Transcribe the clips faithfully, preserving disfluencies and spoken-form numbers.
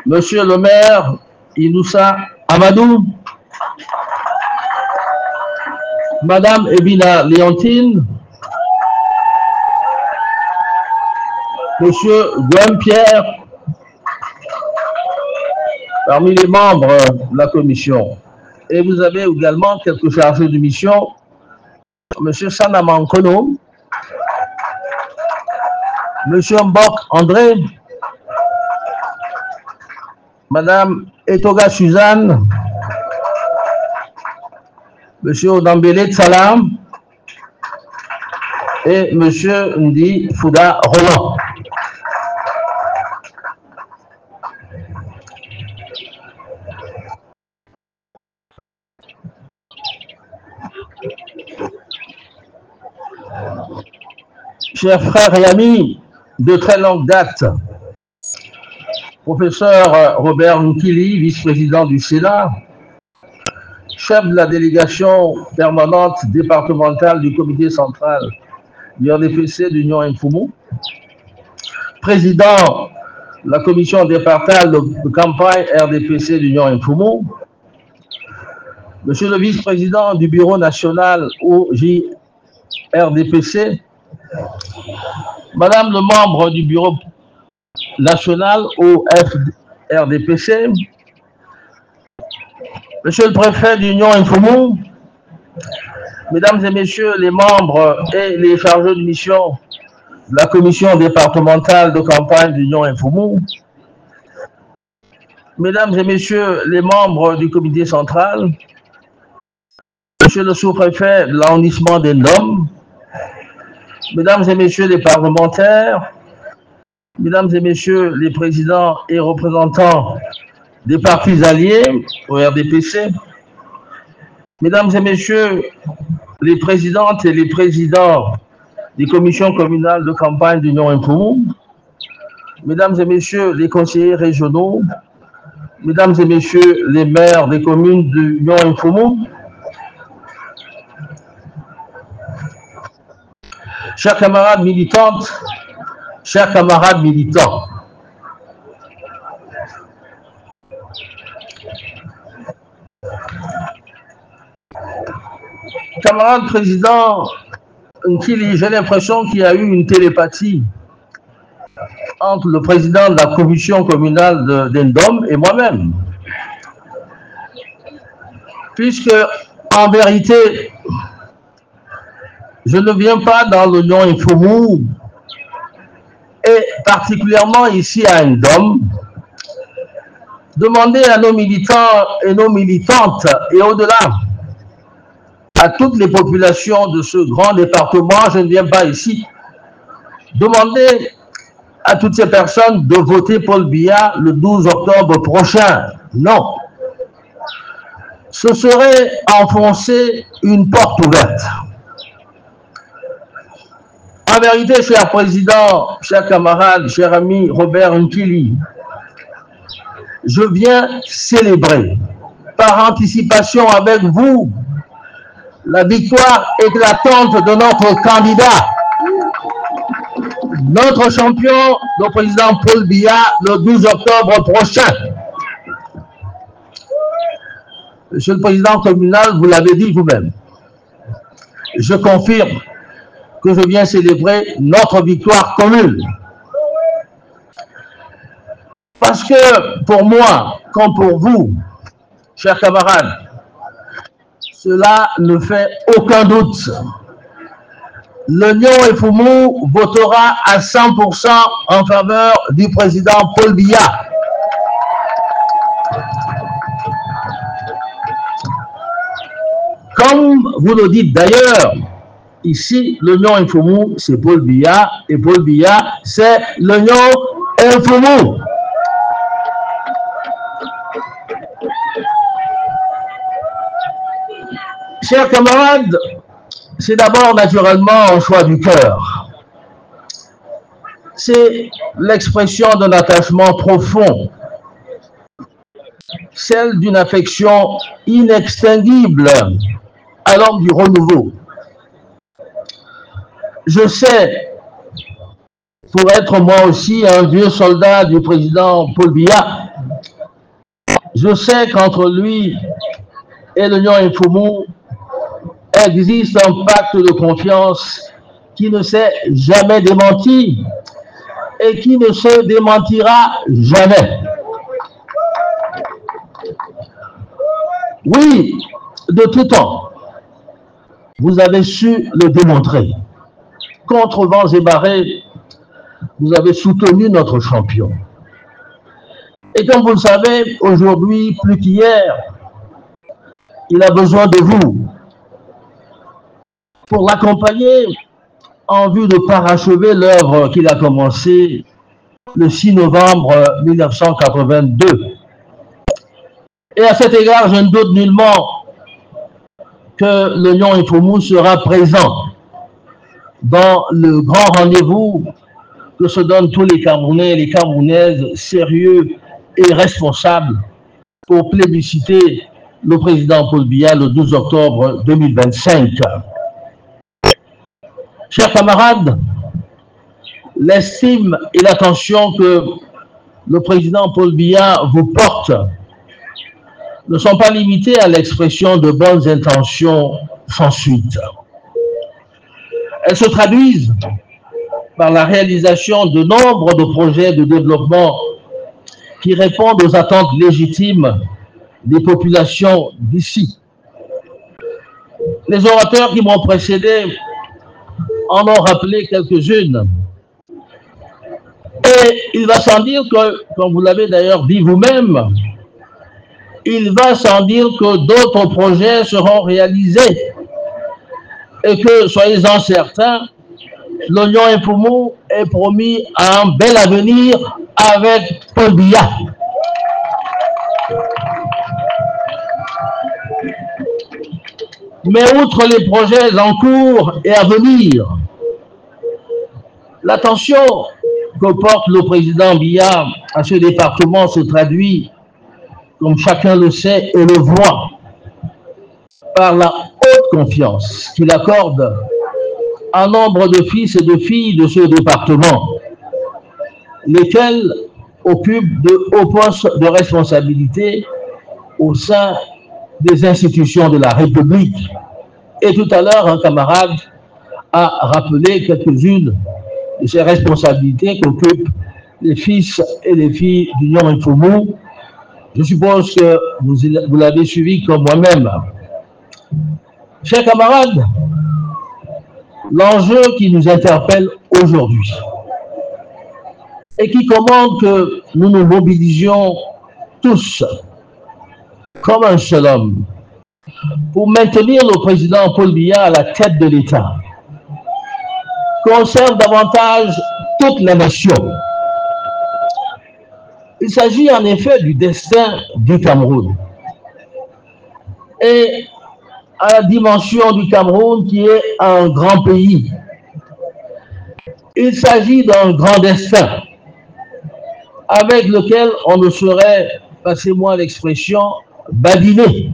Monsieur le maire Inoussa Amadou, Madame Ebina Léontine, Monsieur Guillaume Pierre, parmi les membres de la commission. Et vous avez également quelques chargés de mission, Monsieur Sanamankono, Monsieur Mbok André, Madame Etoga Suzanne, Monsieur Odambele Salam et Monsieur Ndi Fouda Roland. Chers frères et amis de très longue date, professeur Robert Nkili, vice-président du Sénat, chef de la délégation permanente départementale du comité central du R D P C d'Union Mfumu, président de la commission départementale de campagne R D P C d'Union Mfumu, monsieur le vice-président du bureau national O J R D P C, madame le membre du bureau national O F R D P C, monsieur le préfet d'Union Mfumu, mesdames et messieurs les membres et les chargés de mission de la commission départementale de campagne d'Union Mfumu, mesdames et messieurs les membres du comité central, monsieur le sous-préfet de l'arrondissement d'Endom, mesdames et messieurs les parlementaires, mesdames et messieurs les présidents et représentants des partis alliés au R D P C, mesdames et messieurs les présidentes et les présidents des commissions communales de campagne d'Union Mfumu, mesdames et messieurs les conseillers régionaux, mesdames et messieurs les maires des communes d'Union Mfumu, chers camarades militantes, chers camarades militants, camarade président Nkili, j'ai l'impression qu'il y a eu une télépathie entre le président de la commission communale d'Endom et moi-même. Puisque, en vérité, je ne viens pas dans l'Union Mfumu, et particulièrement ici à Endom, demander à nos militants et nos militantes, et au-delà, à toutes les populations de ce grand département, je ne viens pas ici, demander à toutes ces personnes de voter Paul Biya le douze octobre prochain. Non. Ce serait enfoncer une porte ouverte. En vérité, cher président, cher camarade, cher ami Robert Nkili, je viens célébrer par anticipation avec vous la victoire éclatante de notre candidat, notre champion, le président Paul Biya, le douze octobre prochain. Monsieur le président communal, vous l'avez dit vous-même. Je confirme que je viens célébrer notre victoire commune. Parce que pour moi, comme pour vous, chers camarades, cela ne fait aucun doute. L'Union Mfumu votera à cent pour cent en faveur du président Paul Biya. Comme vous le dites d'ailleurs, ici, l'Union Mfumu, c'est Paul Biya, et Paul Biya, c'est l'Union Mfumu. Chers camarades, c'est d'abord naturellement un choix du cœur. C'est l'expression d'un attachement profond, celle d'une affection inextinguible à l'homme du renouveau. Je sais, pour être moi aussi un vieux soldat du président Paul Biya, Je sais qu'entre lui et l'Union Infomou existe un pacte de confiance qui ne s'est jamais démenti et qui ne se démentira jamais. Oui, de tout temps, vous avez su le démontrer. Contre vents et marées, vous avez soutenu notre champion. Et comme vous le savez, aujourd'hui, plus qu'hier, il a besoin de vous pour l'accompagner en vue de parachever l'œuvre qu'il a commencée le six novembre mille neuf cent quatre-vingt-deux. Et à cet égard, je ne doute nullement que l'Union Infomou sera présent dans le grand rendez-vous que se donnent tous les Camerounais et les Camerounaises sérieux et responsables pour plébisciter le président Paul Biya le douze octobre deux mille vingt-cinq. Chers camarades, l'estime et l'attention que le président Paul Biya vous porte ne sont pas limitées à l'expression de bonnes intentions sans suite. Elles se traduisent par la réalisation de nombre de projets de développement qui répondent aux attentes légitimes des populations d'ici. Les orateurs qui m'ont précédé en ont rappelé quelques-unes. Et il va sans dire que, comme vous l'avez d'ailleurs dit vous-même, il va sans dire que d'autres projets seront réalisés et que, soyez-en certains, l'Union Infomou est promis à un bel avenir avec Paul Biya. Mais outre les projets en cours et à venir, l'attention que porte le président Biya à ce département se traduit, comme chacun le sait et le voit, par la haute confiance qu'il accorde à nombre de fils et de filles de ce département, lesquels occupent de hauts postes de responsabilité au sein des institutions de la République. Et tout à l'heure, un camarade a rappelé quelques-unes de ces responsabilités qu'occupent les fils et les filles d'Union Infomou. Je suppose que vous, vous l'avez suivi comme moi-même. Chers camarades, l'enjeu qui nous interpelle aujourd'hui et qui commande que nous nous mobilisions tous comme un seul homme pour maintenir le président Paul Biya à la tête de l'État concerne davantage toute la nation. Il s'agit en effet du destin du Cameroun et à la dimension du Cameroun qui est un grand pays. Il s'agit d'un grand destin avec lequel on ne saurait, passez-moi l'expression, badiner.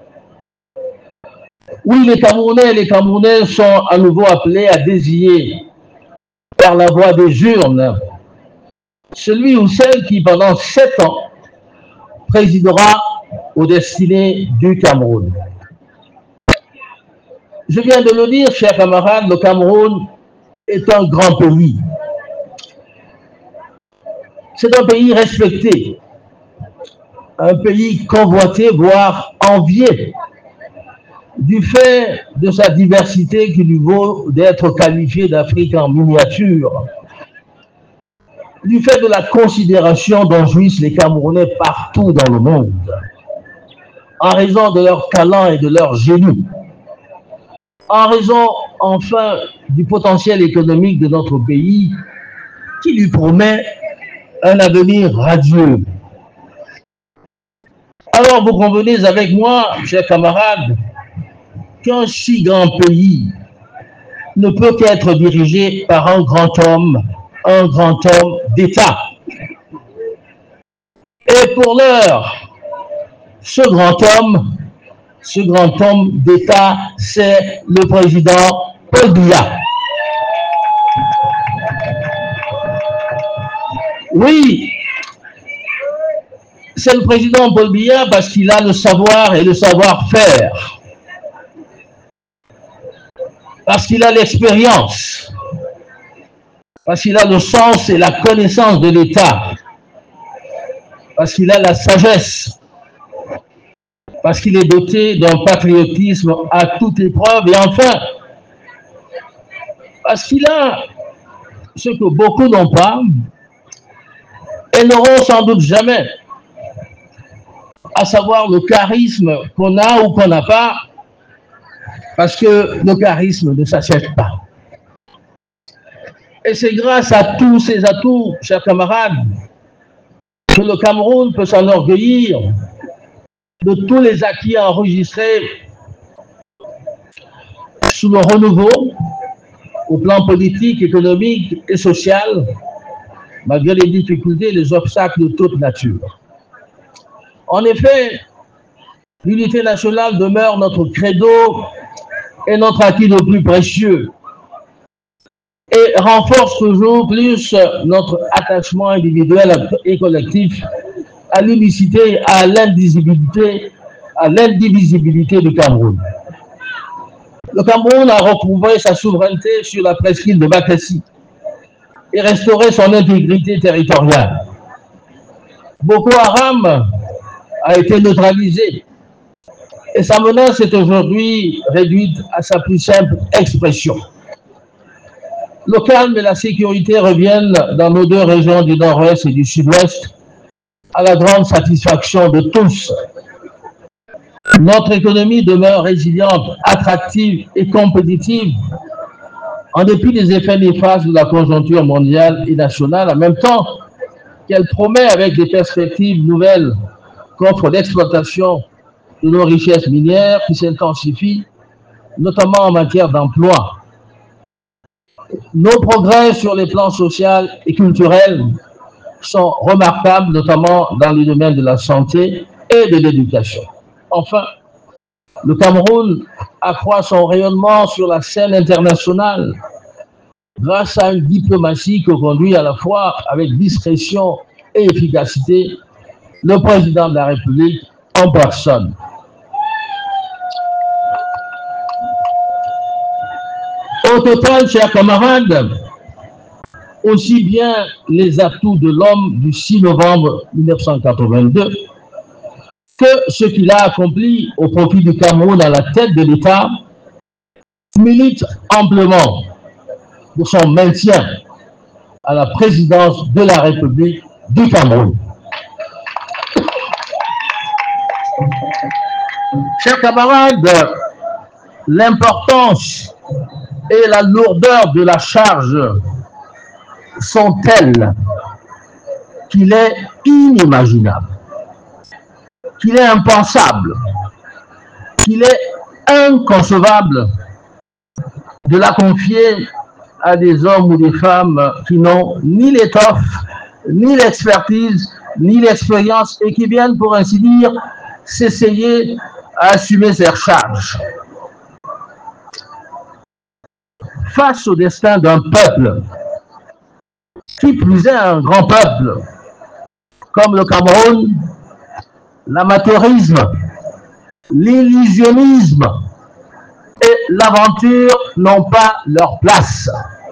Oui, les Camerounais et les Camerounaises sont à nouveau appelés à désigner par la voie des urnes celui ou celle qui, pendant sept ans, présidera aux destinées du Cameroun. Je viens de le dire, chers camarades, le Cameroun est un grand pays. C'est un pays respecté, un pays convoité, voire envié, du fait de sa diversité qui lui vaut d'être qualifié d'Afrique en miniature, du fait de la considération dont jouissent les Camerounais partout dans le monde, en raison de leur talent et de leur génie, en raison enfin du potentiel économique de notre pays qui lui promet un avenir radieux. Alors vous convenez avec moi, chers camarades, qu'un si grand pays ne peut qu'être dirigé par un grand homme, un grand homme d'État. Et pour l'heure, ce grand homme, ce grand homme d'État, c'est le président Paul Biya. Oui, C'est le président Paul Biya parce qu'il a le savoir et le savoir-faire. Parce qu'il a l'expérience. Parce qu'il a le sens et la connaissance de l'État. Parce qu'il a la sagesse. Parce qu'il est doté d'un patriotisme à toute épreuve. Et enfin, parce qu'il a ce que beaucoup n'ont pas et n'auront sans doute jamais, à savoir le charisme qu'on a ou qu'on n'a pas, parce que le charisme ne s'achète pas. Et c'est grâce à tous ces atouts, chers camarades, que le Cameroun peut s'enorgueillir de tous les acquis enregistrés sous le renouveau au plan politique, économique et social, malgré les difficultés et les obstacles de toute nature. En effet, l'unité nationale demeure notre credo et notre acquis le plus précieux et renforce toujours plus notre attachement individuel et collectif à l'unicité, à l'indivisibilité, à l'indivisibilité du Cameroun. Le Cameroun a recouvré sa souveraineté sur la presqu'île de Bakassi et restauré son intégrité territoriale. Boko Haram a été neutralisé et sa menace est aujourd'hui réduite à sa plus simple expression. Le calme et la sécurité reviennent dans nos deux régions du nord-ouest et du sud-ouest à la grande satisfaction de tous. Notre économie demeure résiliente, attractive et compétitive en dépit des effets néfastes de la conjoncture mondiale et nationale, en même temps qu'elle promet avec des perspectives nouvelles qu'offre l'exploitation de nos richesses minières qui s'intensifient, notamment en matière d'emploi. Nos progrès sur les plans social et culturel sont remarquables, notamment dans les domaines de la santé et de l'éducation. Enfin, le Cameroun accroît son rayonnement sur la scène internationale grâce à une diplomatie que conduit à la fois avec discrétion et efficacité le président de la République en personne. Au total, chers camarades, aussi bien les atouts de l'homme du six novembre mille neuf cent quatre-vingt-deux que ce qu'il a accompli au profit du Cameroun à la tête de l'État militent amplement pour son maintien à la présidence de la République du Cameroun. Chers camarades, l'importance et la lourdeur de la charge sont telles qu'il est inimaginable, qu'il est impensable, qu'il est inconcevable de la confier à des hommes ou des femmes qui n'ont ni l'étoffe, ni l'expertise, ni l'expérience et qui viennent, pour ainsi dire, s'essayer à assumer ces charges. Face au destin d'un peuple, qui plus est un grand peuple, comme le Cameroun, l'amateurisme, l'illusionnisme et l'aventure n'ont pas leur place.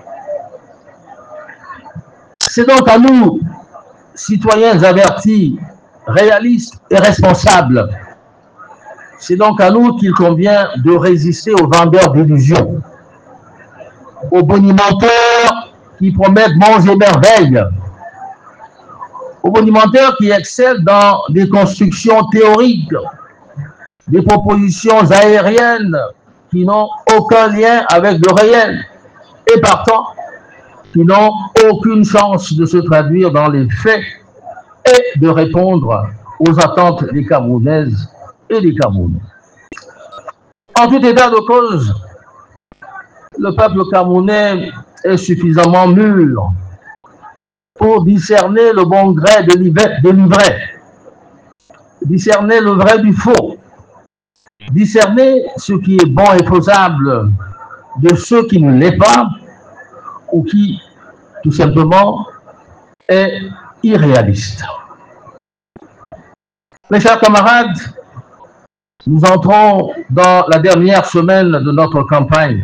C'est donc à nous, citoyens avertis, réalistes et responsables, c'est donc à nous qu'il convient de résister aux vendeurs d'illusions, aux bonimenteurs qui promettent monts et merveilles, aux bonimenteurs qui excellent dans des constructions théoriques, des propositions aériennes qui n'ont aucun lien avec le réel et partant qui n'ont aucune chance de se traduire dans les faits et de répondre aux attentes des Camerounaises et des Camerounais. En tout état de cause, le peuple camerounais est suffisamment mûr pour discerner le bon gré de l'ivraie, discerner le vrai du faux, discerner ce qui est bon et faisable de ce qui ne l'est pas ou qui, tout simplement, est irréaliste. Mes chers camarades, nous entrons dans la dernière semaine de notre campagne.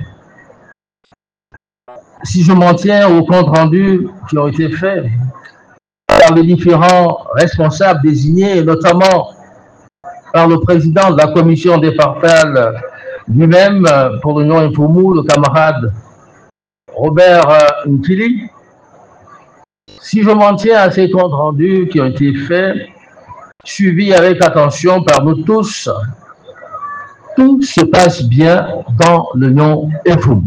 Si je m'en tiens aux comptes rendus qui ont été faits par les différents responsables désignés, notamment par le président de la commission départementale lui-même pour l'Union Infomou, le camarade Robert Nkili, si je m'en tiens à ces comptes rendus qui ont été faits, suivis avec attention par nous tous, tout se passe bien dans l'Union Infomou.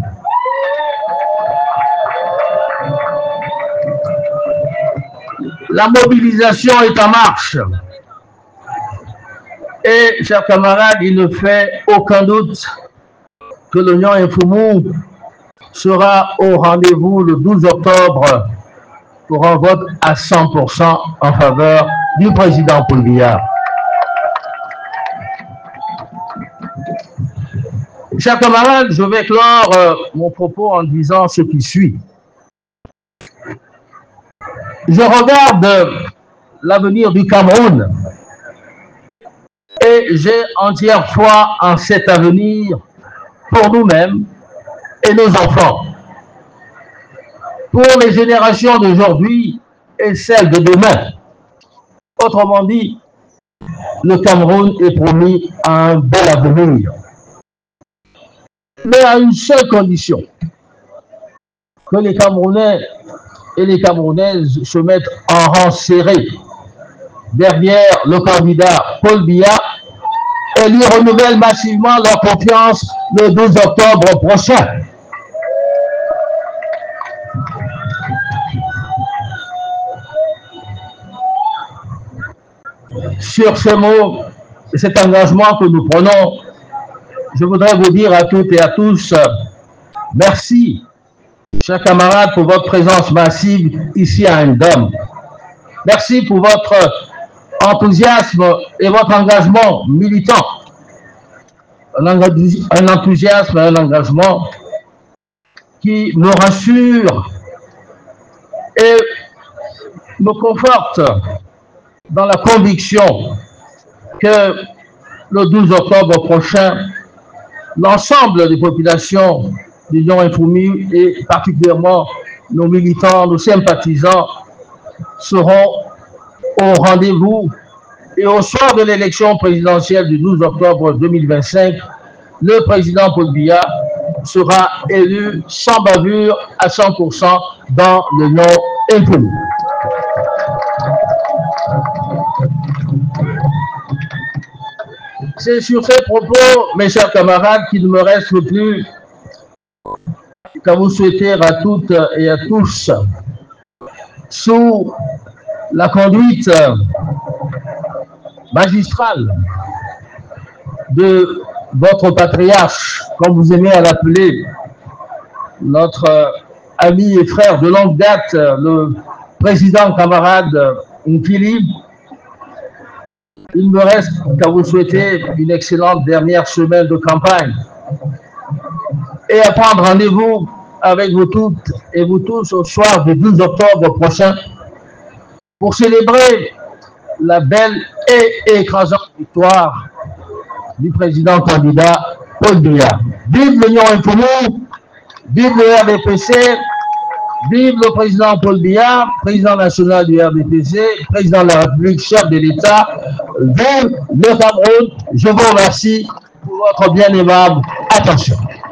La mobilisation est en marche. Et, chers camarades, il ne fait aucun doute que l'Union Infomou sera au rendez-vous le douze octobre pour un vote à cent pour cent en faveur du président Paul Biya. Chers camarades, je vais clore euh, mon propos en disant ce qui suit. Je regarde euh, l'avenir du Cameroun et j'ai entière foi en cet avenir pour nous-mêmes et nos enfants, pour les générations d'aujourd'hui et celles de demain. Autrement dit, le Cameroun est promis à un bel avenir, mais à une seule condition, que les Camerounais et les Camerounaises se mettent en rang serré derrière le candidat Paul Biya et lui renouvellent massivement leur confiance le douze octobre prochain. Sur ces mots et cet engagement que nous prenons, je voudrais vous dire à toutes et à tous, merci, chers camarades, pour votre présence massive ici à Ndom. Merci pour votre enthousiasme et votre engagement militant. Un enthousiasme et un engagement qui me rassure et me conforte dans la conviction que le douze octobre prochain, l'ensemble des populations de l'Union Infomou et particulièrement nos militants, nos sympathisants seront au rendez-vous et au soir de l'élection présidentielle du douze octobre deux mille vingt-cinq, le président Paul Biya sera élu sans bavure à cent pour cent dans l'Union Infomou. C'est sur ces propos, mes chers camarades, qu'il ne me reste plus qu'à vous souhaiter à toutes et à tous, sous la conduite magistrale de votre patriarche, comme vous aimez à l'appeler, notre ami et frère de longue date, le président camarade Nkili, il me reste qu'à vous souhaiter une excellente dernière semaine de campagne et à prendre rendez-vous avec vous toutes et vous tous au soir du douze octobre prochain pour célébrer la belle et écrasante victoire du président candidat Paul Biya. Vive l'Union Infomou, vive le R D P C, vive le président Paul Biya, président national du R D P C, président de la République, chef de l'État, vive le Cameroun. Je vous remercie pour votre bien aimable attention.